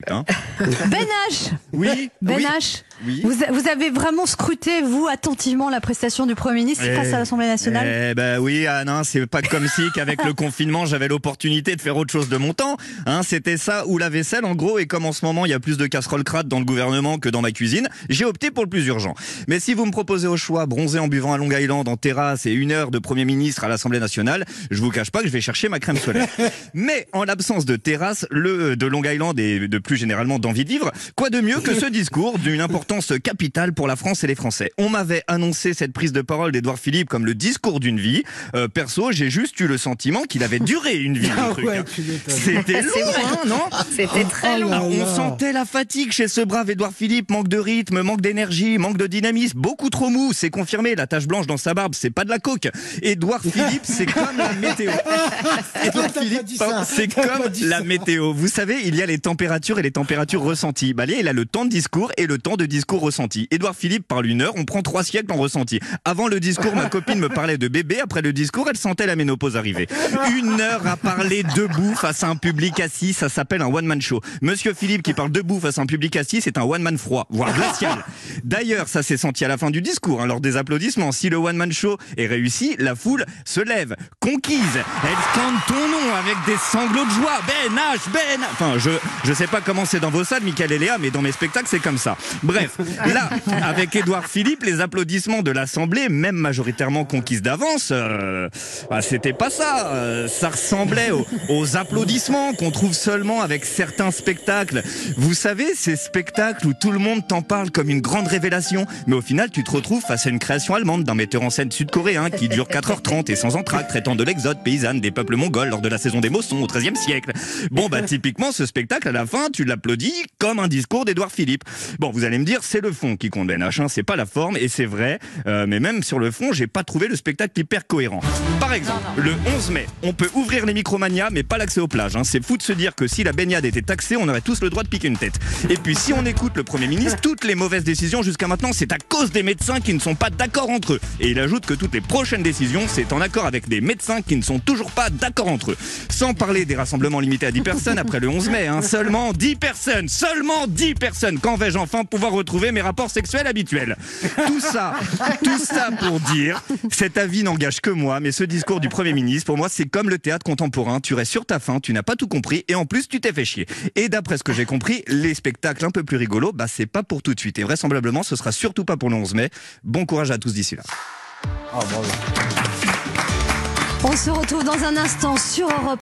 minutes. Hein. Ben H. Oui. Ben oui. H. Oui. Vous avez vraiment scruté, vous, attentivement la prestation du Premier ministre face à l'Assemblée nationale? Eh ben oui, non, c'est pas comme si qu'avec le confinement, j'avais l'opportunité de faire autre chose de mon temps. Hein, c'était ça ou la vaisselle, en gros, et comme en ce moment, il y a plus de casseroles crates dans le gouvernement que dans ma cuisine, j'ai opté pour le plus urgent. Mais si vous me proposez au choix bronzer en buvant à Long Island en terrasse et 1 heure de Premier ministre à l'Assemblée nationale, je vous cache pas que je vais chercher ma crème solaire. Mais en l'absence de terrasse, de Long Island et de plus généralement d'envie de vivre, quoi de mieux que ce discours d'une importance capitale pour la France et les Français. On m'avait annoncé cette prise de parole d'Édouard Philippe comme le discours d'une vie. Perso, j'ai juste eu le sentiment qu'il avait duré une vie. C'était long, hein, non? C'était très long. On sentait la fatigue chez ce brave Édouard Philippe, manque de rythme, manque d'énergie, manque de dynamisme, beaucoup trop mou, c'est confirmé, la tache blanche dans sa barbe, c'est pas de la coke. Édouard Philippe, c'est comme la météo. Édouard Philippe, c'est comme la météo. Vous savez, il y a les températures et les températures ressenties. Bah, il a le temps de discours et le temps de discours ressenti. Édouard Philippe parle 1 heure, on prend 3 siècles en ressenti. Avant le discours, ma copine me parlait de bébé, après le discours, elle sentait la ménopause arriver. 1 heure à parler debout face à un public assis, ça s'appelle un one-man show. Monsieur Philippe qui parle debout face à un public assis, c'est un one-man froid, voire glacial. D'ailleurs, ça s'est senti à la fin du discours, hein, lors des applaudissements. Si le one-man show est réussi, la foule se lève, conquise. Elle scande ton nom avec des sanglots de joie. Ben H, Ben. Enfin, je sais pas comment c'est dans vos salles, Mickaël et Léa, mais dans mes spectacles, c'est comme ça. Bref, là, avec Édouard Philippe, les applaudissements de l'Assemblée, même majoritairement conquises d'avance, c'était pas ça. Ça ressemblait aux applaudissements qu'on trouve seulement avec certains spectacles. Vous savez, ces spectacles où tout le monde t'en parle comme une grande révélation, mais au final, tu te retrouves face à une création allemande d'un metteur en scène sud-coréen qui dure 4h30 et sans entracte, traitant de l'exode paysanne des peuples mongols lors de la saison des Mossons au XIIIe siècle. Bon, typiquement, ce spectacle, à la fin, tu l'applaudis comme un discours d'Édouard Philippe. Bon, vous allez me dire, c'est le fond qui compte, Ben H, hein, c'est pas la forme, et c'est vrai, mais même sur le fond, j'ai pas trouvé le spectacle hyper cohérent. Par exemple, le 11 mai, on peut ouvrir les Micromania, mais pas l'accès aux plages. Hein. C'est fou de se dire que si la baignade était taxée, on aurait tous le droit de piquer une tête. Et puis, si on écoute le Premier ministre, toutes les mauvaises décisions jusqu'à maintenant, c'est à cause des médecins qui ne sont pas d'accord entre eux. Et il ajoute que toutes les prochaines décisions, c'est en accord avec des médecins qui ne sont toujours pas d'accord entre eux. Sans parler des rassemblements limités à 10 personnes après le 11 mai, hein. Seulement 10 personnes. Quand vais-je enfin pouvoir retrouver mes rapports sexuels habituels? Tout ça pour dire, cet avis n'engage que moi, mais ce discours du Premier ministre, pour moi, c'est comme le théâtre contemporain. Tu restes sur ta faim, tu n'as pas tout compris, et en plus, tu t'es fait chier. Et d'après ce que j'ai compris, les spectacles un peu plus rigolos, c'est pas pour tout de suite. Et vraisemblablement, ce sera surtout pas pour le 11 mai. Bon courage à tous d'ici là. On se retrouve dans un instant sur Europe.